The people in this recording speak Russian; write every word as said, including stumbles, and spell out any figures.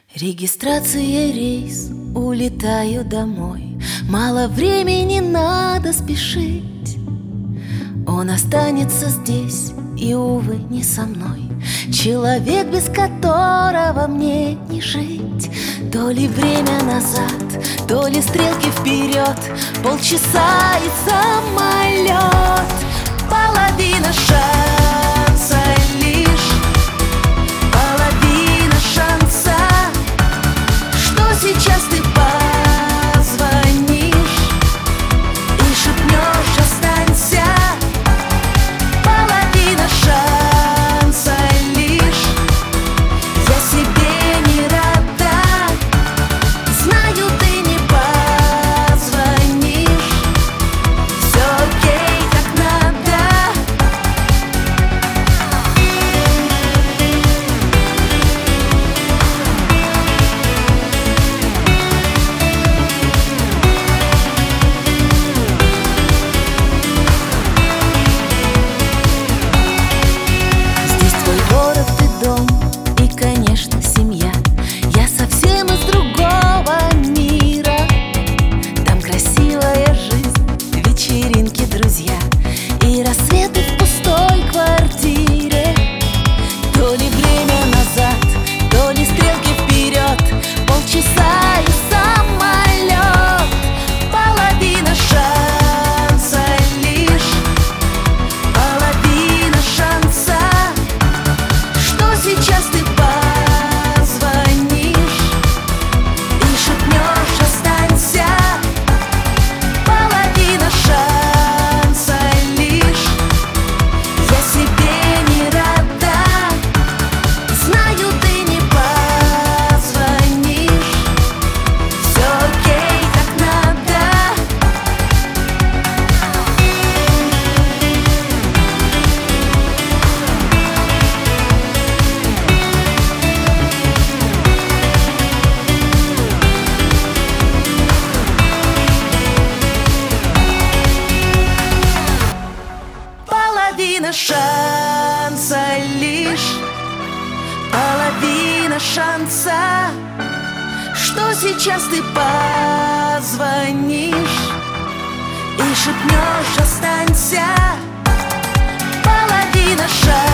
Регистрация, рейс, улетаю домой. Мало времени, надо спешить. Он останется здесь, и, увы, не со мной. Человек, без которого мне не жить. То ли время назад, то ли стрелки вперед. Полчаса и самолет. Половина шанса лишь. Половина шанса, что сейчас ты позвонишь и шепнешь «останься». Половина шанса лишь. Я себе не рада. Знаю, ты не позвонишь. Все окей, как надо. Здесь твой город и дом, и, конечно, семья. Я совсем из другого мира. Там красивая жизнь, вечеринки, друзья и рассветы в пустой квартире. То ли время назад, то ли стрелки вперед. Полчаса и самолет. Половина шанса лишь. Половина шанса, что сейчас ты позвонишь и шепнешь «останься». Половина шанса лишь. Я себе не рада. Знаю, ты не позвонишь. Все окей, как надо. Половина шанса лишь. Половина шанса, что сейчас ты позвонишь и шепнешь «останься». Половина шанса.